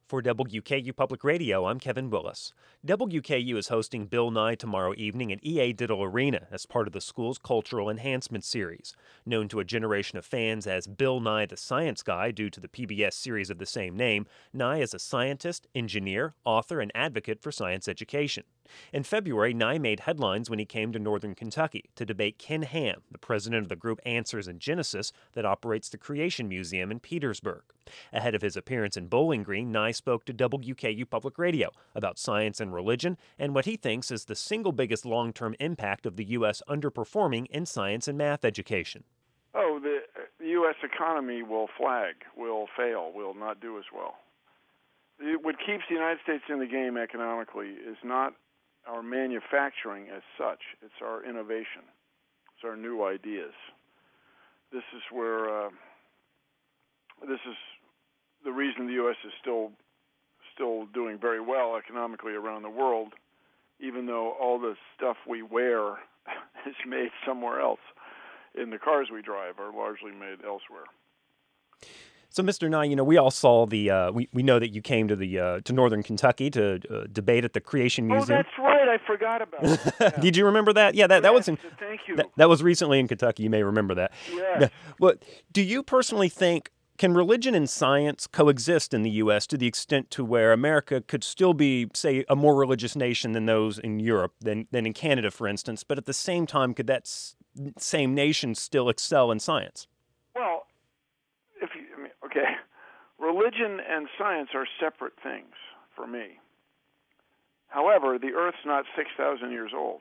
For WKU Public Radio, I'm Kevin Willis. WKU is hosting Bill Nye tomorrow evening at EA Diddle Arena as part of the school's Cultural Enhancement Series. Known to a generation of fans as Bill Nye the Science Guy due to the PBS series of the same name, Nye is a scientist, engineer, author, and advocate for science education. In February, Nye made headlines when he came to Northern Kentucky to debate Ken Ham, the president of the group Answers in Genesis that operates the Creation Museum in Petersburg. Ahead of his appearance in Bowling Green, Nye spoke to WKU Public Radio about science and religion and what he thinks is the single biggest long-term impact of the U.S. underperforming in science and math education. Oh, the U.S. economy will flag, will fail, will not do as well. What keeps the United States in the game economically is not our manufacturing as such. It's our innovation. It's our new ideas. This is where this is the reason the U.S. is still doing very well economically around the world, even though all the stuff we wear is made somewhere else. In the cars we drive are largely made elsewhere. So, Mr. Nye, we all saw the. We know that you came to Northern Kentucky to debate at the Creation Museum. Oh, that's right. I forgot about that. Yeah. Did you remember that? Yeah, that was in. Thank you. That was recently in Kentucky. You may remember that. Yes. Well, do you personally think can religion and science coexist in the U.S. to the extent to where America could still be, say, a more religious nation than those in Europe, than in Canada, for instance, but at the same time, could that same nation still excel in science? Well, okay, religion and science are separate things for me. However, the Earth's not 6,000 years old.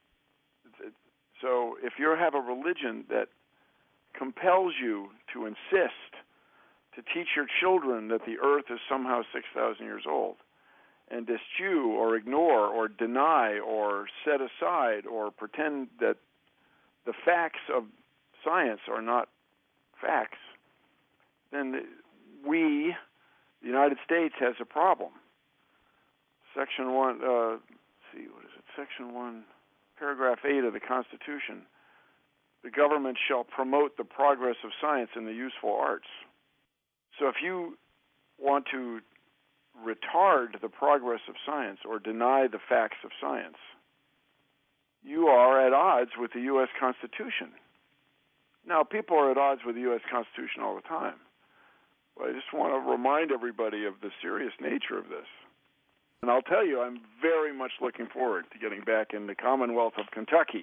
So if you have a religion that compels you to insist to teach your children that the Earth is somehow 6,000 years old, and eschew or ignore or deny or set aside or pretend that the facts of science are not facts, then we, the United States, has a problem. Section 1, Section 1, Paragraph 8 of the Constitution, the government shall promote the progress of science and the useful arts. So if you want to retard the progress of science or deny the facts of science, you are at odds with the U.S. Constitution. Now, people are at odds with the U.S. Constitution all the time. But I just want to remind everybody of the serious nature of this. And I'll tell you, I'm very much looking forward to getting back in the Commonwealth of Kentucky.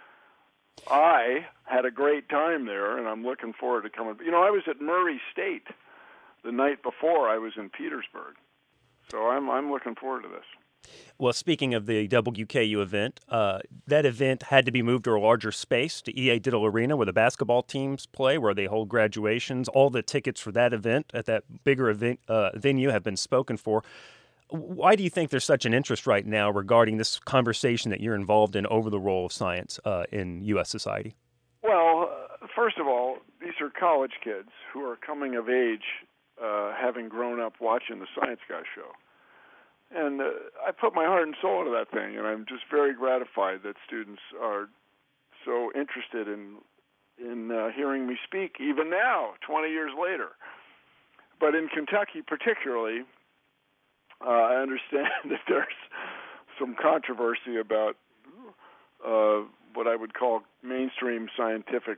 I had a great time there, and I'm looking forward to coming. I was at Murray State the night before I was in Petersburg. So I'm looking forward to this. Well, speaking of the WKU event, that event had to be moved to a larger space, to EA Diddle Arena, where the basketball teams play, where they hold graduations. All the tickets for that event at that bigger event venue have been spoken for. Why do you think there's such an interest right now regarding this conversation that you're involved in over the role of science in U.S. society? Well, first of all, these are college kids who are coming of age, having grown up watching the Science Guy show. And I put my heart and soul into that thing, and I'm just very gratified that students are so interested in hearing me speak, even now, 20 years later. But in Kentucky particularly, I understand that there's some controversy about what I would call a mainstream scientific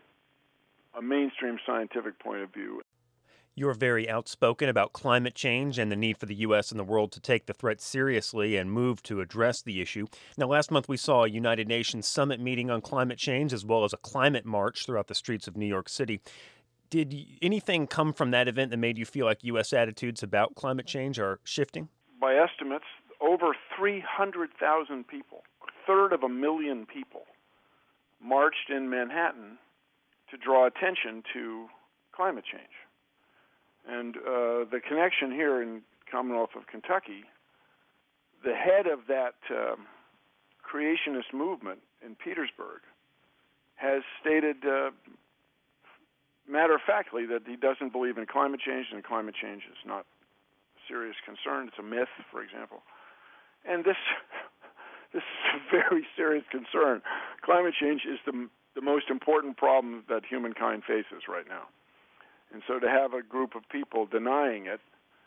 point of view. You're very outspoken about climate change and the need for the U.S. and the world to take the threat seriously and move to address the issue. Now, last month we saw a United Nations summit meeting on climate change as well as a climate march throughout the streets of New York City. Did anything come from that event that made you feel like U.S. attitudes about climate change are shifting? By estimates, over 300,000 people, a third of a million people, marched in Manhattan to draw attention to climate change. And the connection here in Commonwealth of Kentucky, the head of that creationist movement in Petersburg has stated matter-of-factly that he doesn't believe in climate change, and climate change is not a serious concern. It's a myth, for example. And this is a very serious concern. Climate change is the most important problem that humankind faces right now. And so to have a group of people denying it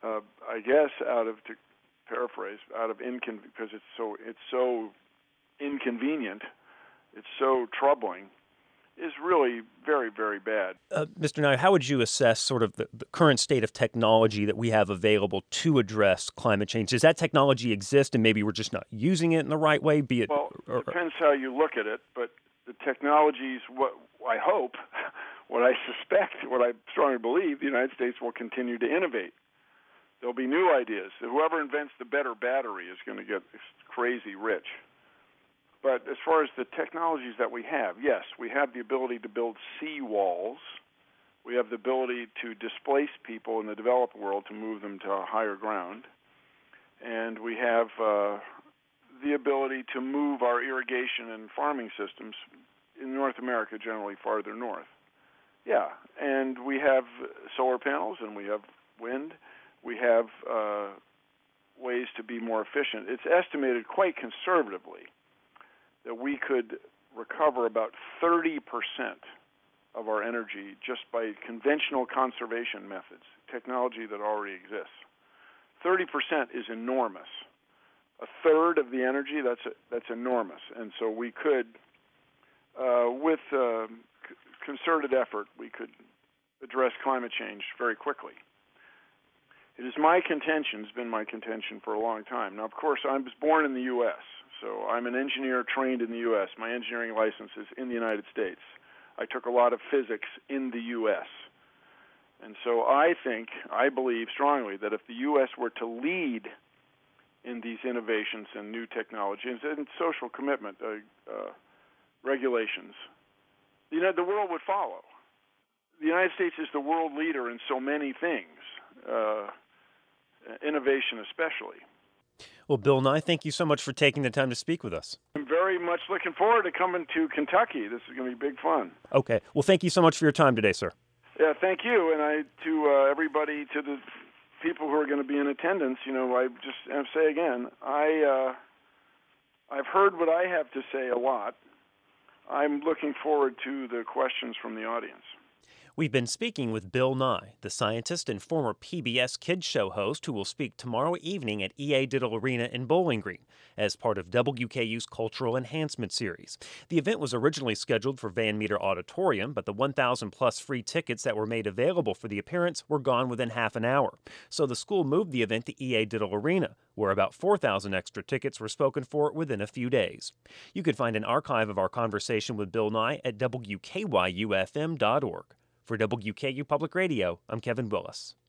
I guess to paraphrase, because it's so inconvenient, it's so troubling, is really very, very bad. Mr. Nye, how would you assess sort of the current state of technology that we have available to address climate change? Does that technology exist and maybe we're just not using it in the right way? Well, it depends how you look at it, but the technologies, what I hope, what I suspect, what I strongly believe, the United States will continue to innovate. There'll be new ideas. Whoever invents the better battery is going to get crazy rich. But as far as the technologies that we have, yes, we have the ability to build sea walls. We have the ability to displace people in the developed world to move them to higher ground. And we have the ability to move our irrigation and farming systems in North America, generally farther north. Yeah, and we have solar panels and we have wind. We have ways to be more efficient. It's estimated quite conservatively that we could recover about 30% of our energy just by conventional conservation methods, technology that already exists. 30% is enormous. A third of the energy, that's enormous. And so we could, with concerted effort, we could address climate change very quickly. It is my contention, it's been my contention for a long time. Now, of course, I was born in the U.S., so I'm an engineer trained in the U.S. My engineering license is in the United States. I took a lot of physics in the U.S. And so I believe strongly that if the U.S. were to lead in these innovations and new technologies and social commitment regulations, the world would follow. The United States is the world leader in so many things, innovation especially. Well, Bill Nye, thank you so much for taking the time to speak with us. I'm very much looking forward to coming to Kentucky. This is going to be big fun. Okay. Well, thank you so much for your time today, sir. Yeah, thank you. And to everybody, to the people who are going to be in attendance, I just say again, I've heard what I have to say a lot. I'm looking forward to the questions from the audience. We've been speaking with Bill Nye, the scientist and former PBS Kids Show host who will speak tomorrow evening at EA Diddle Arena in Bowling Green as part of WKU's Cultural Enhancement Series. The event was originally scheduled for Van Meter Auditorium, but the 1,000-plus free tickets that were made available for the appearance were gone within half an hour. So the school moved the event to EA Diddle Arena, where about 4,000 extra tickets were spoken for within a few days. You can find an archive of our conversation with Bill Nye at WKYUFM.org. For WKU Public Radio, I'm Kevin Willis.